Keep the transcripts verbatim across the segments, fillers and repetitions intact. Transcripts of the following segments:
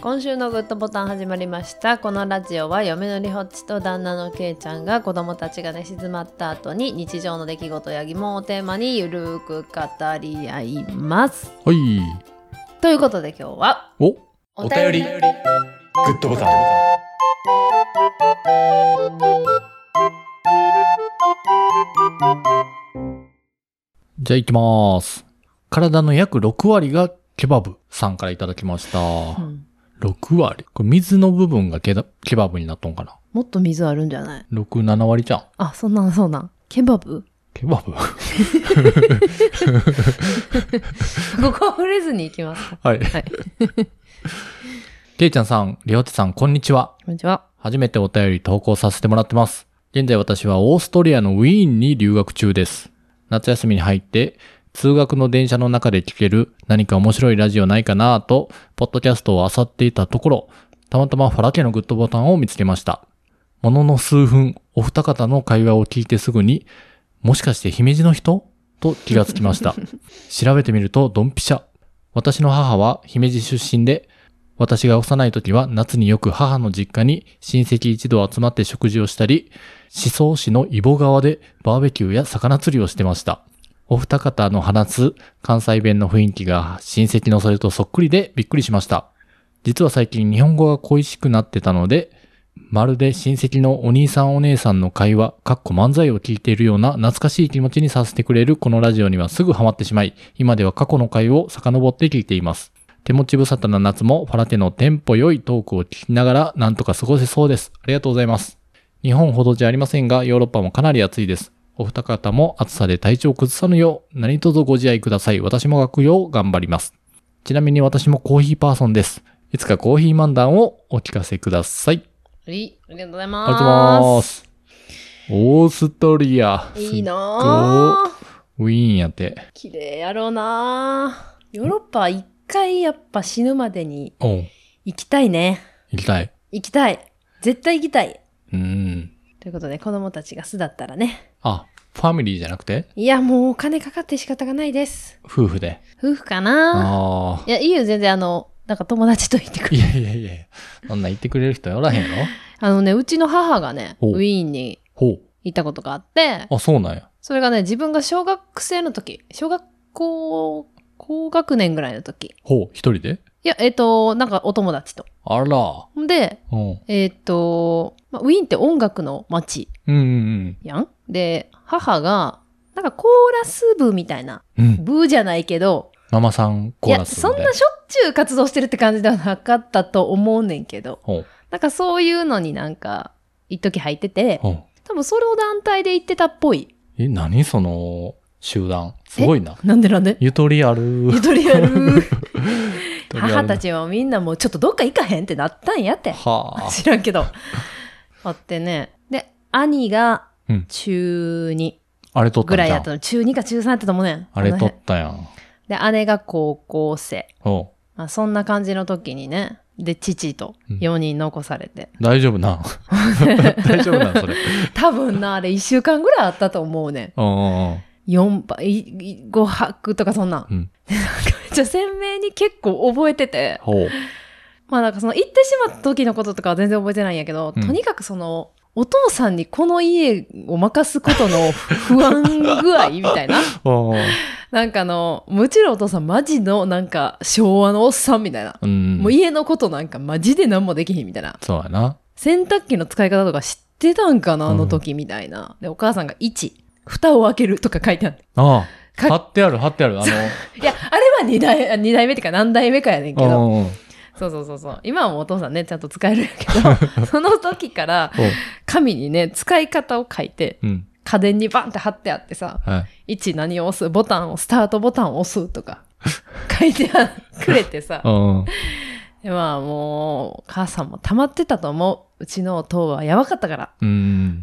今週のグッドボタン始まりました。このラジオは嫁のりほっちと旦那のけいちゃんが子供たちが寝静まった後に日常の出来事や疑問をテーマにゆるく語り合います。 はい。 ということで今日はおお便りグッドボタン。じゃあ行きます。体の約ろくわりがケバブさんからいただきました。うん、ろくわり。これ水の部分がケバケバブになっとんかな。 もっと水あるんじゃない？ ろく、ななわりじゃん。 あ、そんなんそうなん。ケバブ？ ケバブここは触れずに行きますか。 はい。はい。けいちゃんさん、りほっちさん、こんにちは。 こんにちは。 初めてお便り投稿させてもらってます。現在私はオーストリアのウィーンに留学中です。夏休みに入って、通学の電車の中で聞ける何か面白いラジオないかなぁと、ポッドキャストを漁っていたところ、たまたまファラ家のグッドボタンを見つけました。ものの数分、お二方の会話を聞いてすぐに、もしかして姫路の人と気がつきました。調べてみるとドンピシャ。私の母は姫路出身で、私が幼い時は夏によく母の実家に親戚一同集まって食事をしたり、宍粟市の揖保川でバーベキューや魚釣りをしてました。お二方の話す関西弁の雰囲気が親戚のそれとそっくりでびっくりしました。実は最近日本語が恋しくなってたので、まるで親戚のお兄さんお姉さんの会話、かっこ漫才を聞いているような懐かしい気持ちにさせてくれるこのラジオにはすぐハマってしまい、今では過去の回を遡って聞いています。手持ち無沙汰な夏もファラテのテンポ良いトークを聞きながらなんとか過ごせそうです。ありがとうございます。日本ほどじゃありませんが、ヨーロッパもかなり暑いです。お二方も暑さで体調を崩さぬよう何卒ご自愛ください。私も学業を頑張ります。ちなみに私もコーヒーパーソンです。いつかコーヒー漫談をお聞かせください。 はい、ありがとうございます。 ありがとうございます。オーストリア。 いいなぁ。ウィーンやって。 綺麗やろうなぁ。ヨーロッパ一回やっぱ死ぬまでに行きたいね。 行きたい。 行きたい。絶対行きたい。 うん。 ということで子供たちが巣だったらね。 あ、ファミリーじゃなくて？ いや、もうお金かかって仕方がないです。 夫婦で。 夫婦かな。ああ。いや、いいよ、全然あの、なんか友達と行ってくれる。 いやいやいやそんな行ってくれる人おらへんの？ あのね、うちの母がね、ウィーンに行ったことがあって。 あ、そうなんや。 それがね、自分が小学生の時、小学校、高学年ぐらいの時。 ほう、一人で？ いや、えっ、ー、と、なんかお友達と。 あら。 で、えっ、ー、と、まあ、ウィーンって音楽の街。 うんうんうん。 やん？で、母が、なんかコーラス部みたいな。うん、部じゃないけど。 ママさんコーラス部みたいな。 いや、そんなしょっちゅう活動してるって感じではなかったと思うねんけど。なんかそういうのになんか、一時入ってて。多分それを団体で行ってたっぽい。 え、何その集団。すごいな。 なんでなんで？ ゆとりある。 ゆとりある。母たちもみんなもうちょっとどっか行かへんってなったんやって。はあ、知らんけど。あってね。で、兄が中にぐらいだったの。中にか中さんやったと思うねん。 あれ取ったやん。 で、姉が高校生。まあ、そんな感じの時にね。で、父とよにん残されて。 うん、大丈夫な大丈夫なそれ。 多分な、あれいっしゅうかんぐらいあったと思うねん。よんぱい、ごはくとかそんなん。うん、なんかめっちゃ鮮明に結構覚えてて。ほう。まあなんかその行ってしまった時のこととかは全然覚えてないんやけど、うん、とにかくその、お父さんにこの家を任すことの不安具合みたいな。なんかあの、もちろんお父さんマジのなんか昭和のおっさんみたいな。うん、もう家のことなんかマジで何もできひんみたいな。 そうやな。 洗濯機の使い方とか知ってたんかなあの時みたいな。で、お母さんがいち。蓋を開けるとか書いてある。 ああ。貼ってある、貼ってある。あの。いや、あれは二代、二代目ってか何代目かやねんけど。そうそうそうそう。今はもうお父さんね、ちゃんと使えるんやけど、その時から、紙にね、使い方を書いて、うん、家電にバンって貼ってあってさ、はい、いち何を押す、ボタンを、スタートボタンを押すとか、書いてくれてさ。でまあもう、母さんも溜まってたと思う。うちのお父はやばかったから。うん、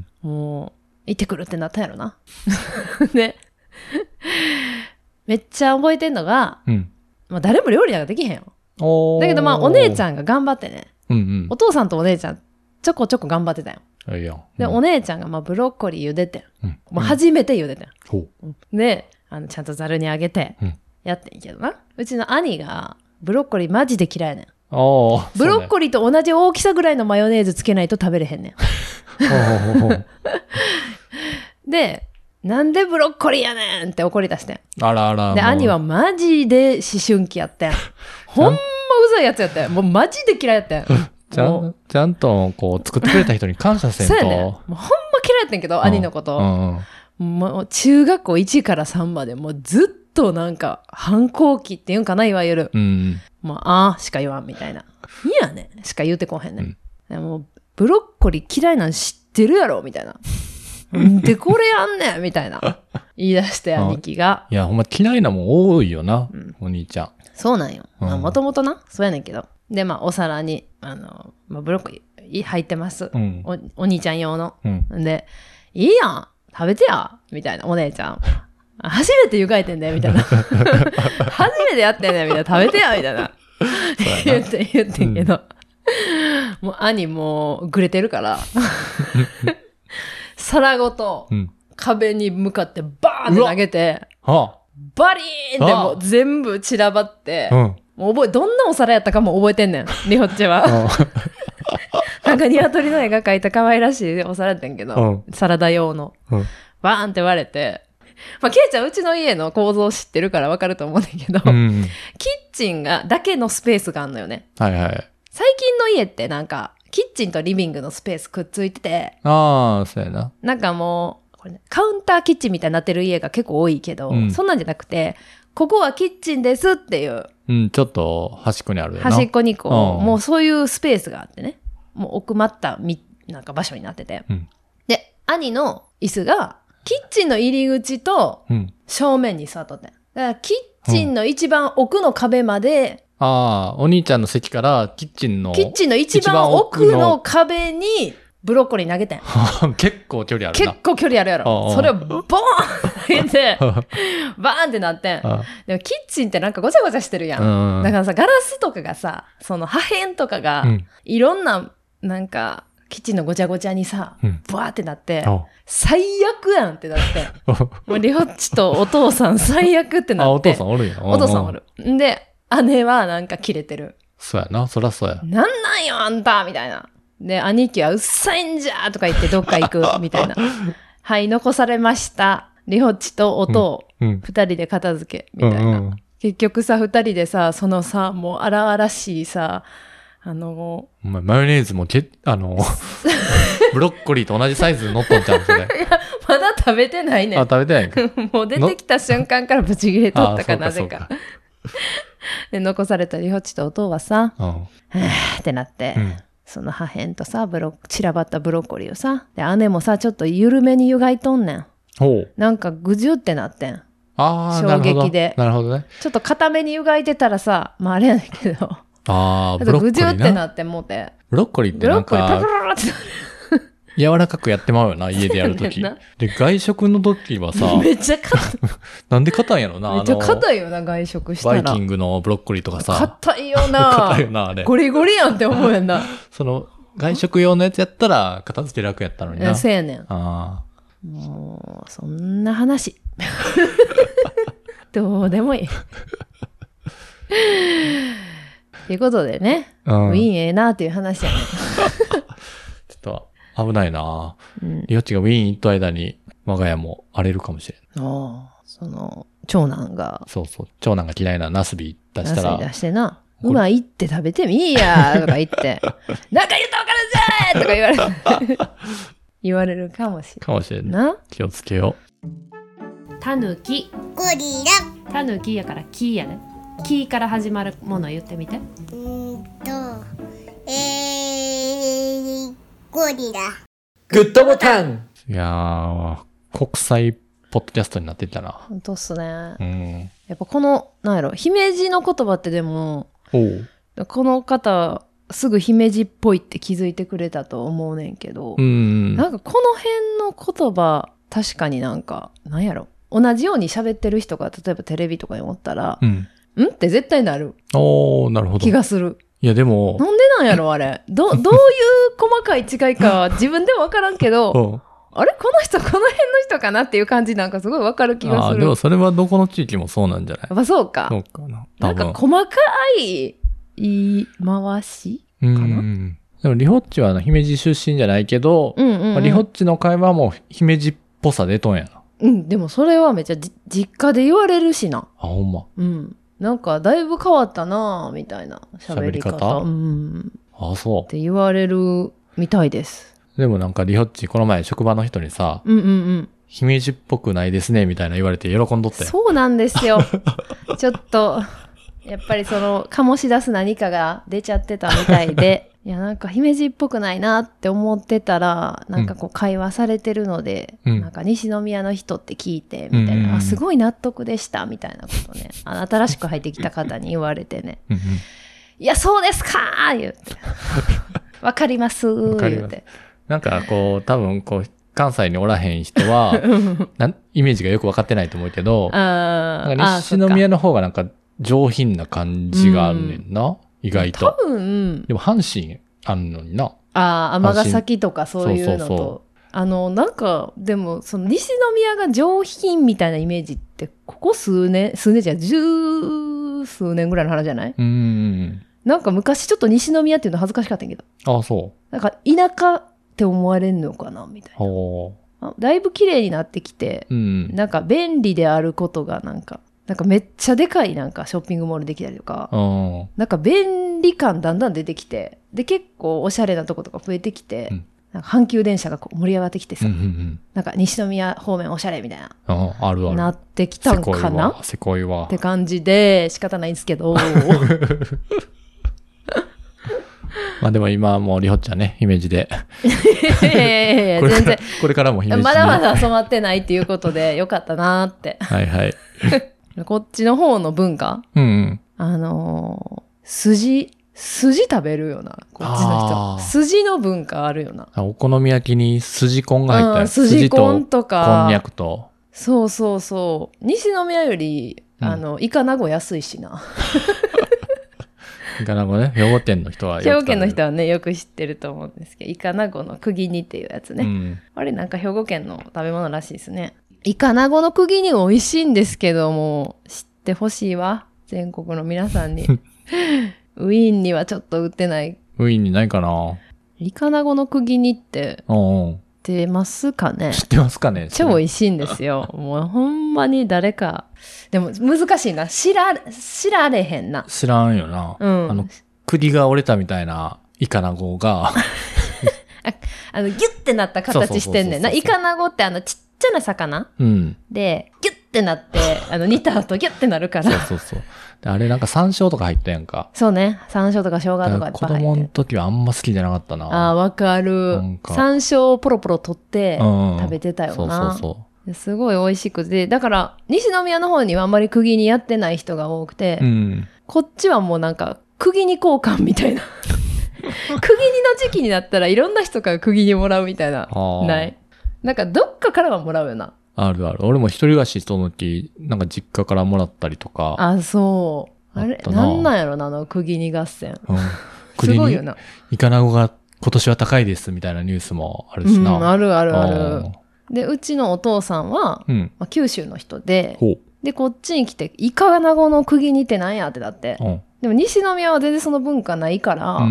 もう、行ってくるってなったんやろな。で、めっちゃ覚えてんのが、うん、まあ誰も料理なんかできへんよ。だけどまあお姉ちゃんが頑張ってね、うんうん、お父さんとお姉ちゃんちょこちょこ頑張ってたよ。いいよ、うん、でお姉ちゃんがまあブロッコリー茹でて、うん、もう初めて茹でて、うん、であのちゃんとざるにあげてやってんけどな、うちの兄がブロッコリーマジで嫌いねん。 ああ。 ブロッコリーと同じ大きさぐらいのマヨネーズつけないと食べれへんねん。で、なんでブロッコリーやねんって怒り出してん。 あらあら。 で、兄はマジで思春期やってん。ほんまうざいやつやってん。もうマジで嫌いやってん。 ちゃん、ちゃんとこう作ってくれた人に感謝せんと。 そうやねん。もうほんま嫌いやってんけど、うん、兄のこと。うんうん、もう中学校いちからさんまでもうずっとなんか反抗期っていうんかな、いわゆる。うん、もうあーしか言わんみたいな。いやねんしか言うてこへんねん。うん、でもブロッコリー嫌いなん知ってるやろみたいな。んでこれやんねんみたいな。言い出して兄貴が。 いや、ほんま嫌いなもん多いよな、うん、お兄ちゃん。 そうなんよ。もともとな、そうやねんけど。で、まあ、お皿に、あの、まあ、ブロッコリー入ってます。うん、お, お兄ちゃん用の、うん。で、いいやん食べてやみたいな、お姉ちゃん。初めて湯がいてんだよ、みたいな。初めてやってんだよ、みたいな。食べてやみたいな。言って、言ってんけど。うん、もう、兄もう、ぐれてるから。皿ごと、壁に向かってバーンって投げて、はあ、バリーンってもう全部散らばって、うん、もう覚え、どんなお皿やったかも覚えてんねん、リホッチは。なんか鶏の絵が描いた可愛らしいお皿やったんけど、うん、サラダ用の。うん、バーンって割れて、まあ、ケイちゃんうちの家の構造知ってるからわかると思うんだけど、うん、キッチンが、だけのスペースがあるのよね。はいはい。最近の家ってなんか、キッチンとリビングのスペースくっついてて、 ああ、そうやな。 なんかもう、これね、カウンターキッチンみたいになってる家が結構多いけど、うん、そんなんじゃなくて、ここはキッチンですっていう。 うん、ちょっと端っこにあるよな。 端っこにこう、うん、もうそういうスペースがあってね。もう奥まったみ、なんか場所になってて。うん、で、兄の椅子が、キッチンの入り口と正面に座っとってん。だからキッチンの一番奥の壁まで、 うん、ああ、お兄ちゃんの席からキッチンの。 キッチンの一番奥の壁にブロッコリー投げてん。 結構距離あるな。 結構距離あるやろ。それをボーン投げて、バーンってなってん。でもキッチンってなんかごちゃごちゃしてるやん。だからさ、ガラスとかがさ、その破片とかが、いろんな、なんか、キッチンのごちゃごちゃにさ、ブワーってなって、最悪やんってなって。もうリホッチとお父さん最悪ってなって。 あ、お父さんおるんや。 お父さんおる。んで、姉はなんかキレてる。 そうやな、そらそうや。 なんなんよ、あんたみたいな。で、兄貴はうっさいんじゃーとか言ってどっか行く、みたいな。はい、残されました。リホッチと音、二、うん、人で片付け、みたいな。うんうん、結局さ、二人でさ、そのさ、もう荒々しいさ、あのー、マヨネーズもけ、あのー、ブロッコリーと同じサイズに乗っとんちゃうそれ。いや、 まだ食べてないね。 あ、食べてないか。 もう出てきた瞬間からブチ切れとったかなぜか。で、残されたリホッチと音はさ、はぁってなって、うん、その破片とさ、ブロ散らばったブロッコリーをさ、で、姉もさ、ちょっと緩めに湯がいとんねん。ほう。なんかぐじゅってなってん。ああ、衝撃で。 なるほどね。 ちょっと固めに湯がいてたらさ、まああれやねんけど。 ああ、ブロッコリー。ぐじゅってなってもうて。 ブロッコリーってなんか、ブロッコリーパクララってなる。柔らかくやってまうよな、家でやるとき。で、外食のときはさ、 めっちゃ硬い。 なんで硬いんやろな。 めっちゃ硬いよな、外食したら。 バイキングのブロッコリーとかさ。 硬いよな。 硬いよな、あれ。 ゴリゴリやんって思うやんな。 その、外食用のやつやったら、片付け楽やったのにな。 そうやねん。ああ。もう、そんな話。どうでもいい。ということでね、うん、ウィーンええなっていう話やねん。 ちょっと危ないな、うん、リオッチがウィーン行った間に我が家も荒れるかもしれん。 ああ、その、長男が。 そうそう、長男が嫌いなナスビ出したら。 ナスビ出してな。うまいって食べてみいやとか言って、なんか言ったらわかるぜとか言われる。言われるかもしれん。 かもしれんな。気をつけよう。タヌキ。ゴリラ。タヌキやからキやね。キから始まるもの言ってみて。うーんと、 えー、ゴリラ。グッドボタン。いやー、国際ポッドキャストになってたな。 ほんとっすね。うん。やっぱこの、なんやろ、姫路の言葉ってでも、この方、すぐ姫路っぽいって気づいてくれたと思うねんけど、うん、なんかこの辺の言葉、確かになんか、なんやろ、同じように喋ってる人が、例えばテレビとかにおったら、うん、んって絶対なる。 おー、なるほど。 気がする。 いやでも。 なんでなんやろ、あれ。ど、どういう細かい違いかは自分でもわからんけど、あれこの人、この辺の人かなっていう感じなんかすごいわかる気がする。あ、 でもそれはどこの地域もそうなんじゃない？ やっぱそうか。 そうかな。 なんか細かい言い回しかな。 うんでもリホッチは姫路出身じゃないけど、 うんうんうんまあ、リホッチの会話も姫路っぽさ出とんやな。 うん、でもそれはめっちゃじ実家で言われるしな。 あ、ほんま。 うん。なんかだいぶ変わったなぁみたいな喋り方。 喋り方うん。 あ、そう。 って言われるみたいです。 でもなんかリホッチこの前職場の人にさ、 うんうんうん。 姫路っぽくないですねみたいな言われて喜んどったよ。 そうなんですよ。ちょっと、やっぱりその、醸し出す何かが出ちゃってたみたいで、いやなんか姫路っぽくないなって思ってたら、なんかこう会話されてるので、うん、なんか西宮の人って聞いて、みたいな、うんうん、あ、すごい納得でした、みたいなことね、あの新しく入ってきた方に言われてね、うんうん、いや、そうですかー言って、わかりますー言って。 なんかこう、多分こう、関西におらへん人は、なんイメージがよくわかってないと思うけど、あなんか西宮の方がなんか上品な感じがあるねんな。うん意外と。 多分。 でも阪神あるのにな。 ああ、尼崎とかそういうのと。そうそうそうあの、なんか、でも、その西宮が上品みたいなイメージって、ここ数年、数年じゃ、十数年ぐらいの話じゃない？うん。なんか昔ちょっと西宮っていうの恥ずかしかったんやけど。 ああ、そう。 なんか田舎って思われんのかなみたいな。だいぶ綺麗になってきて、うん、なんか便利であることがなんか、なんかめっちゃでかいなんかショッピングモールできたりとか、なんか便利感だんだん出てきて、で結構おしゃれなとことか増えてきて、うん、なんか阪急電車がこう盛り上がってきてさ、うんうんうん、なんか西宮方面おしゃれみたいな、 ああるあるなってきたんかなせこいわって感じで仕方ないんですけど。 まあでも今はもうリホッチはね、姫路で。 いやいやいや、全然。 これからも姫路に。 まだまだ染まってないっていうことでよかったなーって。 はいはい。 こっちの方の文化、うんうん、あのー、筋、筋食べるよな、こっちの人。筋の文化あるよな。 お好み焼きに筋コンが入ったやつ。 筋コンとか。 こんにゃくと。 そうそうそう。西宮より、うん、あの、イカナゴ安いしな。 イカナゴね、兵庫県の人はよく兵庫県の人はね、よく知ってると思うんですけど、イカナゴの釘煮っていうやつね。うん、あれなんか兵庫県の食べ物らしいですね。イカナゴの釘煮美味しいんですけども、知ってほしいわ。全国の皆さんに。ウィーンにはちょっと売ってない。 ウィーンにないかな。 イカナゴの釘煮って、知ってますかね？ 知ってますかね？ 超美味しいんですよ。もうほんまに誰か。でも難しいな。知ら、知られへんな。 知らんよな。うん。あの、釘が折れたみたいなイカナゴが。あ, あの、ギュッてなった形してんねんな。イカナゴってあの、ちっちゃな魚、うん、で、ギュッてなって、あの、煮た後ギュッてなるから。 そうそうそう。あれなんか山椒とか入ったやんか。 そうね。山椒とか生姜とかいっぱい入って。 子供の時はあんま好きじゃなかったな。 ああ、わかる。山椒をポロポロ取って食べてたよな。うん、そうそうそう。すごい美味しくて。だから、西宮の方にはあんまり釘にやってない人が多くて、うん、こっちはもうなんか、釘に交換みたいな。釘にの時期になったらいろんな人から釘にもらうみたいな。ないなんかどっかからはもらうよな。 あるある。俺も一人暮らしした時、なんか実家からもらったりとか。 あ、そう。あれなんなんやろな、あの、釘に合戦。うん、すごいよな。 イカナゴが今年は高いですみたいなニュースもあるしな。 うん、あるあるある。で、うちのお父さんは、うんまあ、九州の人で、で、こっちに来て、イカナゴの釘煮ってなんやってだって。うん、でも西宮は全然その文化ないから、うん、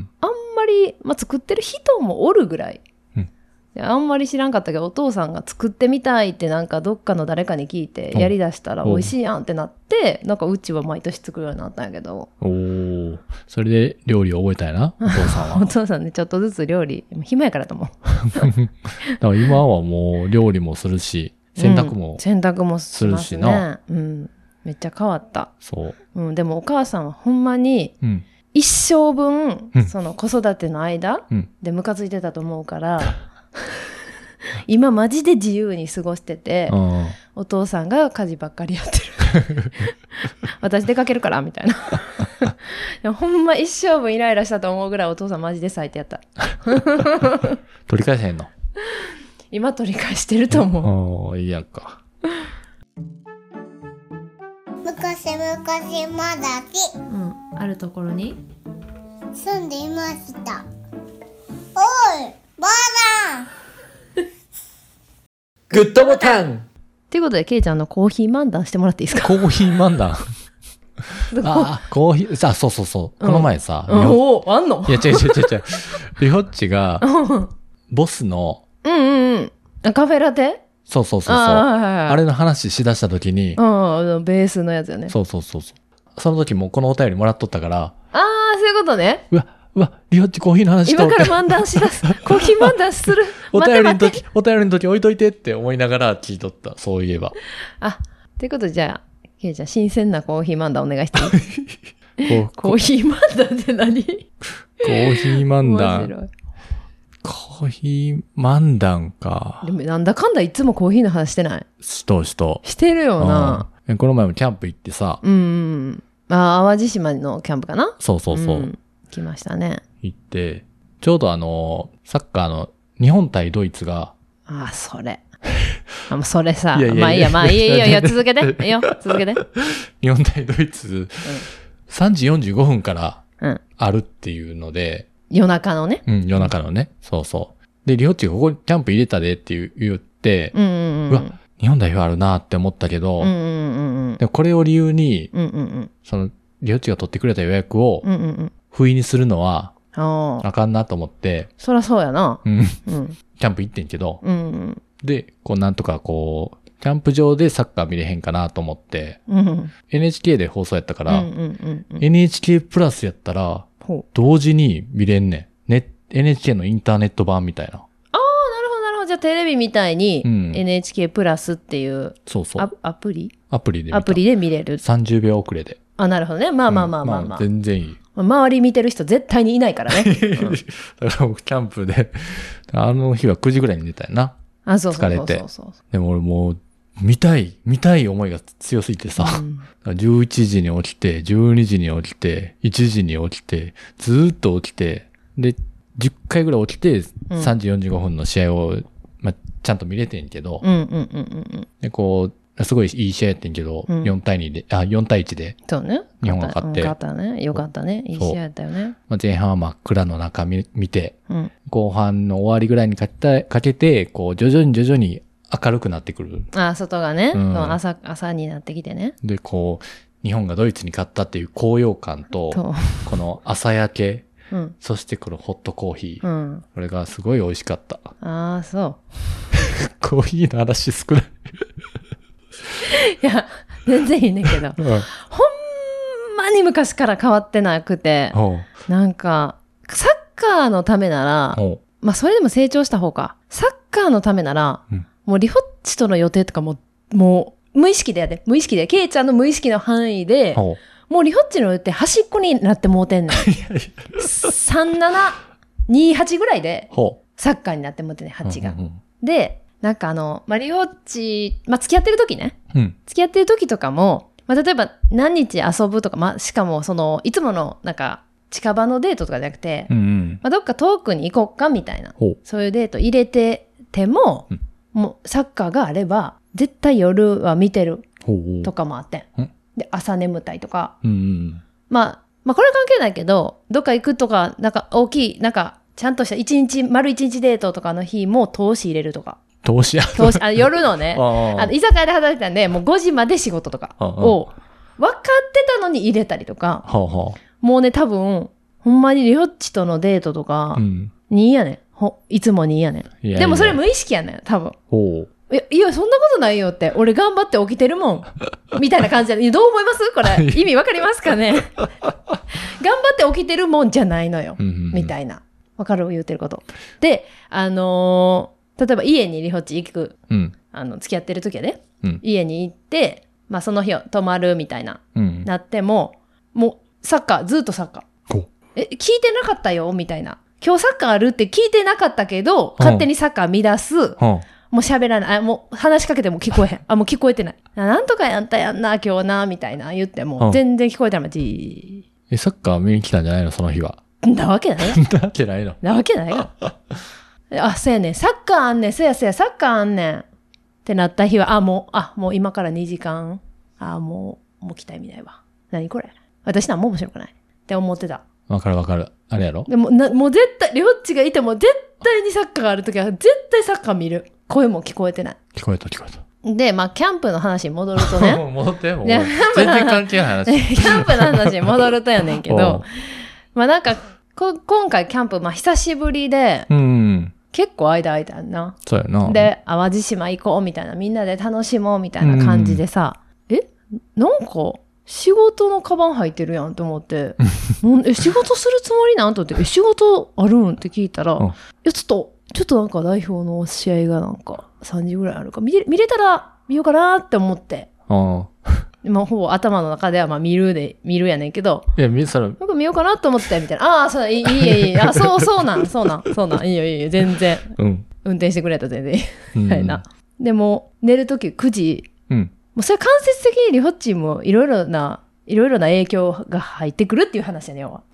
あんまり、まあ、作ってる人もおるぐらい。あんまり知らんかったけど、お父さんが作ってみたいってなんかどっかの誰かに聞いてやりだしたら美味しいやんってなって、なんかうちは毎年作るようになったんやけど。 おー。それで料理を覚えたんやな、お父さんは。 お父さんね、ちょっとずつ料理、暇やからと思う。 だから今はもう料理もするし、洗濯も、うん、 洗濯もするしな。うん。めっちゃ変わった。 そう。 うん、でもお母さんはほんまに、うん、一生分、うん、その子育ての間、うん、でムカついてたと思うから、今マジで自由に過ごしてて、お父さんが家事ばっかりやってる。私出かけるからみたいな。でもほんま一生分イライラしたと思うぐらいお父さんマジで最低やった。 取り返せへんの？ 今取り返してると思う。おー、いいやんか。 昔昔まだき、 うん、あるところに住んでいました。おい、ばあさん。 グッドボタンということで、ケイちゃんのコーヒー漫談してもらっていいですか？ コーヒー漫談あ、コーヒー、さ、そうそうそう。この前さ。 うん、おお、あんの？ いや、違う違う違う違う。リホッチが、ボスの、 うんうんうん。カフェラテ？ そうそうそうそう。あ、はいはいはい、あれの話しだした時に、 うん、ベースのやつよね。 そうそうそうそう。その時もこのお便りもらっとったから。ああ、そういうことね。 うわ、うわ、リホッチコーヒーの話しとって。 今から漫談しだす。コーヒー漫談する。 お便りの時、お便りの時置いといてって思いながら聞いとった。そういえば。 あ、ということでじゃあ、ケイちゃん、新鮮なコーヒー漫談お願いしていい？コーヒー漫談って何？コーヒー漫談。コーヒー漫談か。 でもなんだかんだいつもコーヒーの話してない？ しとしと。 してるよな。 うん、この前もキャンプ行ってさ。 うん。あ、淡路島のキャンプかな？ そうそうそう。うん、 来ましたね。 行って、ちょうどあの、サッカーの日本対ドイツが。 あ、それ。あ、もうそれさ。いやいやいやまあいいや、まあいいよいいよ、いいよ、続けて。いいよ、続けて。 日本対ドイツ、うん、さんじよんじゅうごふんからあるっていうので。 うん、夜中のね。 うん、夜中のね。そうそう。で、リホッチがここにキャンプ入れたでって言って、うんうんうん、うわ、日本代表あるなって思ったけど、うんうんうんうん、でもこれを理由に、うんうんうん、その、リホッチが取ってくれた予約を、不意にするのは、あかんなと思って。 そりゃそうやな。 うん。うん、キャンプ行ってんけど、うんうん、で、こうなんとかこう、キャンプ場でサッカー見れへんかなと思って、うん、エヌエイチケー で放送やったから、うんうんうんうん、エヌエイチケー プラスやったら、同時に見れんねん。ね、エヌエイチケー のインターネット版みたいな。ああ、 なるほどなるほど。じゃあテレビみたいに、うん、エヌエイチケー プラスっていう、 そうそう。 アプリアプリで見た。 アプリで見れる。 さんじゅうびょう遅れで。 あ、なるほどね。まあまあまあまあまあ。うんまあ、 全然いい。 周り見てる人絶対にいないからね。うん、 だから僕キャンプで、あの日はくじぐらいに寝たよな。 あ、そうそうそうそう。 疲れて。でも俺もう、見たい、見たい思いが強すぎてさ、うん、じゅういちじに起きて、じゅうにじに起きて、いちじに起きて、ずーっと起きて、で、じゅっかいぐらい起きて、さんじよんじゅうごふんの試合を、まあ、ちゃんと見れてんけど、うんうんうんうん、で、こう、すごいいい試合やってんけど、うん、よんたいにで、あ、よんたいいちで、 そうね。 日本が勝って。 勝ったね。よかったね。いい試合やったよね。 まあ、前半は真っ暗の中見、見て、うん、後半の終わりぐらいにかけかけて、こう、徐々に徐々に明るくなってくる。 あ、外がね、うん、朝、朝になってきてね。 で、こう、日本がドイツに勝ったっていう高揚感と、この朝焼け、うん、そしてこのホットコーヒー。うん、これがすごい美味しかった。 ああ、そう。 コーヒーの話少ない。 いや、全然いいねんけど、うん、ほんまに昔から変わってなくて、なんか、サッカーのためなら、まあそれでも成長した方か。サッカーのためなら、うん、もうリホッチとの予定とかも、もう無意識でやで、無意識で、ケイちゃんの無意識の範囲で、もうリホッチの予定端っこになってもうてんねん。さんななにはちぐらいで、サッカーになってもうてんねん、はちが。うんうんうん、で、なんかあの、まあ、リホッチ、まあ、付き合ってる時ね。うん、付き合ってる時とかも、まあ、例えば何日遊ぶとか、まあ、しかもその、いつものなんか、近場のデートとかじゃなくて、うんうんまあ、どっか遠くに行こっかみたいな、そういうデート入れてても、うん、もうサッカーがあれば、絶対夜は見てるとかもあってん。で、朝眠たいとか。うんうん、まあ、まあこれは関係ないけど、どっか行くとか、なんか大きい、なんか、ちゃんとした一日、丸一日デートとかの日も投資入れるとか。 投資投資、あ夜のね、あの居酒屋で働いてたんで、もうごじまで仕事とかを分かってたのに入れたりとか、もうね、多分、ほんまにリホッチとのデートとか、にやねん。ほいつもにやねん。いやいやでもそれ無意識やねん、多分。ほういや、いや、そんなことないよって。俺頑張って起きてるもん。みたいな感じで。どう思いますこれ。意味わかりますかね頑張って起きてるもんじゃないのよ。みたいな。わかる言ってること。で、あのー、例えば家にリホッチ行く。うん、あの、付き合ってる時はね、うん。家に行って、まあその日を泊まるみたいな。うん、なっても、もう、サッカー、ずっとサッカー。え、聞いてなかったよみたいな。今日サッカーあるって聞いてなかったけど、勝手にサッカー乱す。うんもう喋らない。あ、もう話しかけても聞こえへん。あ、もう聞こえてない。なんとかやったやんな、今日な、みたいな言っても、全然聞こえてない。じー。え、サッカー見に来たんじゃないのその日は。 なわけないよ。 なわけないの。 なわけないよ。あ、そうやねん。サッカーあんねん。そうやそうや、サッカーあんねん。ってなった日は、あ、もう、あ、もう今からにじかん。あ、もう、もう来た意味ないわ。何これ。私なんも面白くない。って思ってた。 わかるわかる。あれやろでも、な、もう絶対、りょっちがいても絶対にサッカーがあるときは絶対サッカー見る。声も聞こえてない。 聞こえた聞こえた。 で、まあ、キャンプの話に戻るとね。 戻ってもう全然関係ない話。 キャンプの話に戻るとやねんけど、まあなんかこ、今回キャンプ、まあ久しぶりで、 うん、 結構間空いたんな。 そうやな。で、 淡路島行こうみたいな、みんなで楽しもうみたいな感じでさ、うん、えなんか、仕事のカバン入ってるやんと思って、え、仕事するつもりなんとって、え、仕事あるんって聞いたら、うん、いや、ちょっと、ちょっとなんか代表の試合がなんかさんじぐらいあるか、見れ、見れたら見ようかなって思って。あまあ、ほぼ頭の中ではまあ見るで、見るやねんけど。 いや、見、それ。 なんか見ようかなと思って、みたいな。ああ、そうだ、いい、いい、いい。あ、そう、そうなん、そうなん、そうなん。いいよ、いいよ、全然。うん。運転してくれたら全然いい。みたいな。でも、寝るときくじ。うん。もうそれ間接的にリホッチもいろいろな、いろいろな影響が入ってくるっていう話やねんわ。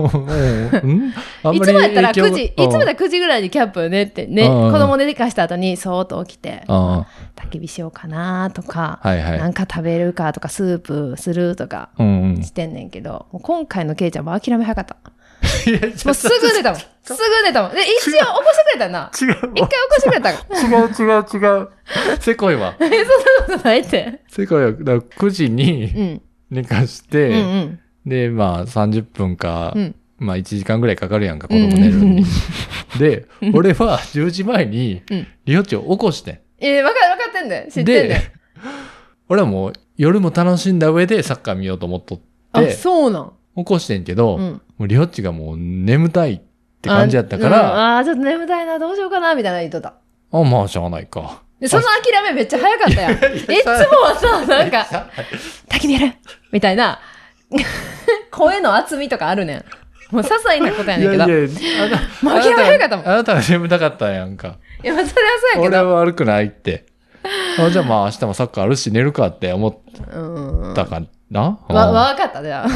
いつもやったらくじ、いつもやったらくじぐらいにキャンプねってね、子供寝かした後にそーっと起きて、焚き火しようかなとか、はいはい、なんか食べるかとか、スープするとかしてんねんけど、もう今回のケイちゃんも諦め早かった。もうすぐ寝たもん。すぐ寝たもん。で、一応起こしてくれたな。違う。一回起こしてくれた違う違う違う。せこいわ。 え、そんなことないって。 せこいわ。だからくじに、うん寝かして、うんうん、で、まあさんじゅっぷんか、うん、まあいちじかんぐらいかかるやんか、子供寝るのに。で、俺はじゅうじまえに、リホッチを起こしてん。 えー、わかるわかってんだよ。知ってんだよ。 俺はもう夜も楽しんだ上でサッカー見ようと思っとって。 あ、そうなん。 起こしてんけど、うん、もうリホッチがもう眠たいって感じやったから。 あ、うん、あ、ちょっと眠たいな、どうしようかな、みたいな言っとった。 あ、まあしゃあないか。 で、その諦めめっちゃ早かったやん。いつもはさ、なんか、焚き火やるみたいな、声の厚みとかあるねん。もう些細なことやねんけど。いやいや、あの、もう諦め早かったもん。 あなたが眠たかったやんか。 いや、それはそうやけど。 俺は悪くないって。あじゃあまあ明日もサッカーあるし寝るかって思ったかな。 わ、わかったじゃあ。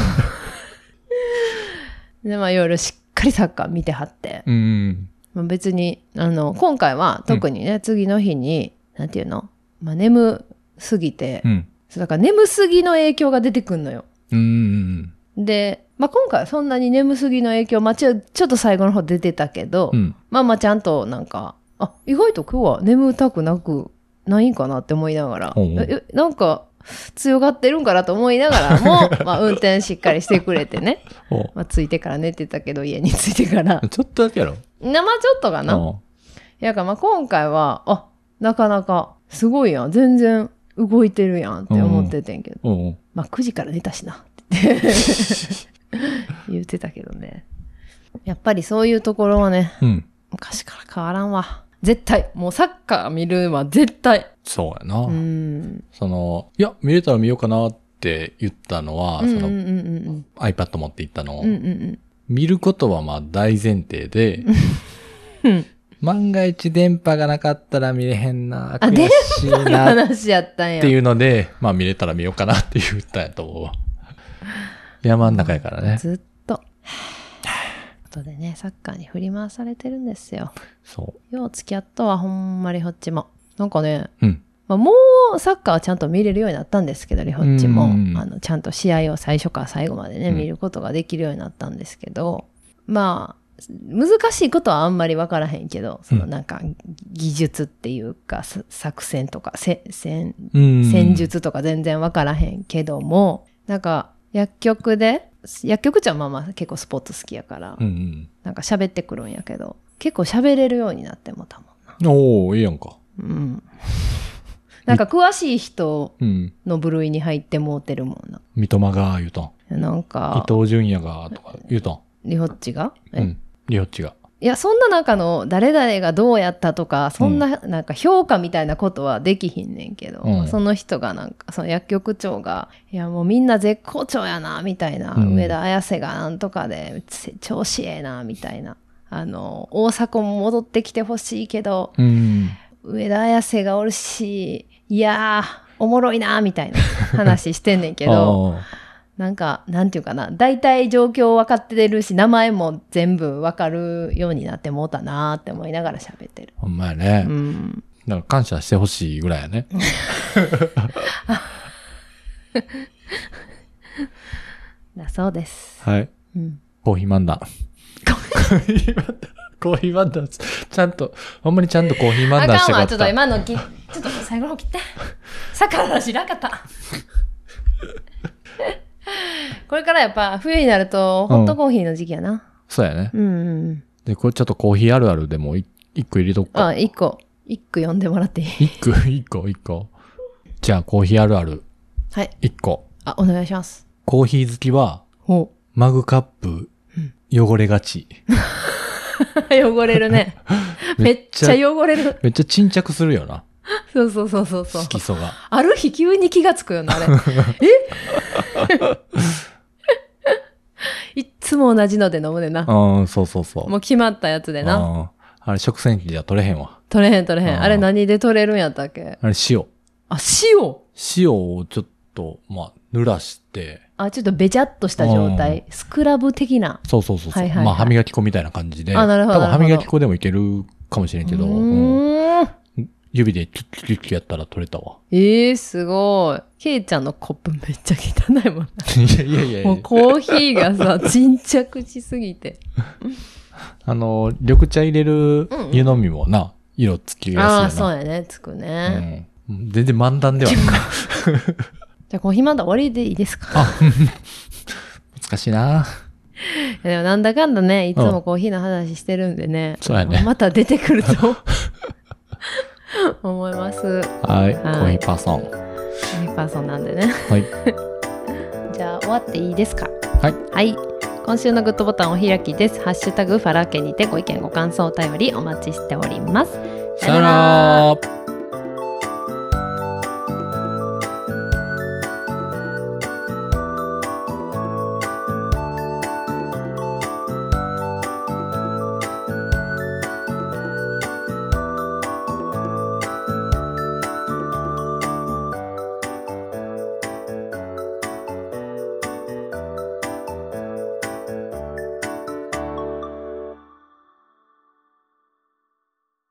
で、まあ夜しっかりサッカー見てはって。うん。まあ、別に、あの、今回は特にね、うん、次の日に、なんていうのまあ、眠すぎて、うん、だから眠すぎの影響が出てくんのよ。うん。で、まあ、今回はそんなに眠すぎの影響、まあ、ちょ、ちょっと最後の方出てたけど、うん、まあまあちゃんとなんか、あ、意外と今日は眠たくなくないんかなって思いながら、え、なんか、強がってるんかなと思いながらも、まあ運転しっかりしてくれてね。まあついてから寝てたけど、家に着いてから。 ちょっとだけやろ生ちょっとかな。やからまあ今回は、あ、なかなかすごいやん。全然動いてるやんって思っててんけど。まあくじから寝たしなって言ってたけどね。やっぱりそういうところはね、うん、昔から変わらんわ。絶対。もうサッカー見るは絶対。 そうやな。うん。その、いや、見れたら見ようかなって言ったのは、うんうんうんうん、その、iPad 持って行ったの、うんうんうん。見ることはまあ大前提で、うん、万が一電波がなかったら見れへんな、悔しいな。電波の話やったんや。っていうので、まあ見れたら見ようかなって言ったんやと思う。山ん中やからね。 ずっと。ことでね、サッカーに振り回されてるんですよ。そう。よう付き合ったわ、ほんまリホッチも。なんかね、うんまあ、もうサッカーはちゃんと見れるようになったんですけど、リホッチも、あのちゃんと試合を最初から最後までね、うん、見ることができるようになったんですけど、まあ、難しいことはあんまり分からへんけど、そのなんか技術っていうか、作戦とか、戦、戦術とか全然分からへんけども、なんか薬局で、薬局ちゃんまあまあ結構スポーツ好きやから、うんうん、なんか喋ってくるんやけど、結構喋れるようになってもたもんな。おー、いいやんか。うん。 なんか詳しい人の部類に入ってもうてるもんな。 三笘が言うたん。 なんか。 伊東純也がとか言うたん。 リホッチがうん。リホッチが。 いや、そんな中の誰々がどうやったとか、そんななんか評価みたいなことはできひんねんけど、うん、その人がなんか、その薬局長が、いやもうみんな絶好調やな、みたいな、うん、上田綺世がなんとかで調子ええな、みたいな。あの、大迫も戻ってきてほしいけど、うん、上田綺世がおるし、いやー、おもろいな、みたいな話してんねんけど、なんか、なんていうかな、大体状況分かってるし、名前も全部分かるようになってもうたなーって思いながら喋ってる。 ほんまやね。うん。だから感謝してほしいぐらいやね。 だそうです。 はい。うん、コーヒーマンダ。コーヒーマンダ。コーヒーマンダーちゃんと、ほんまにちゃんとコーヒーマンダーしてかった。 あかんわ、ちょっと今のきちょっと最後の方切って。サッカーの話いらんかった。これからやっぱ冬になるとホットコーヒーの時期やな。うん、 そうやね。 うんうん。 で、これちょっとコーヒーあるあるでも一個入れとくか。 あ、一個。一個読んでもらっていい？ 一個、一個、一個。じゃあコーヒーあるある。 はい。 一個。 あ、お願いします。 コーヒー好きは、 ほう。 マグカップ、汚れがち。 汚れるね。めっちゃ汚れる。 めっちゃ沈着するよな。 そうそうそうそうそう。 色素が。 ある日急に気がつくよな、あれ。えいっつも同じので飲むねんな。 うん、そうそうそう。 もう決まったやつでな。 あれ食洗機じゃ取れへんわ。 取れへん取れへん。あれ何で取れるんやったっけ？ あれ塩。 あ、塩？ 塩をちょっと、まあ、濡らして。 あ、ちょっとべちゃっとした状態。スクラブ的な。 そうそうそうそう、 はいはいはい。 まあ、歯磨き粉みたいな感じで。 あ、なるほど。 多分歯磨き粉でもいけるかもしれんけど。 うーん。 指でキュッキュッキュッキュやったら取れたわ。 ええー、すごい。ケイちゃんのコップめっちゃ汚いもんな。 いやいやいやいや。 もうコーヒーがさ、沈着しすぎて。 あの、緑茶入れる湯飲みもな、うんうん、色つきやすいよな。 ああ、そうやね。つくね。 うん、全然漫談ではない。 じゃあコーヒー漫談終わりでいいですか？ あ難しいな。 でもなんだかんだね、いつもコーヒーの話してるんでね。 そうやね。 また出てくると思います。 はい。コーヒーパーソン。 コーヒーパーソンなんでね。 はい。 じゃあ終わっていいですか？ はい。 はい。今週のグッドボタンお開きです。ハッシュタグファラー家にてご意見ご感想お便りお待ちしております。 さよなら。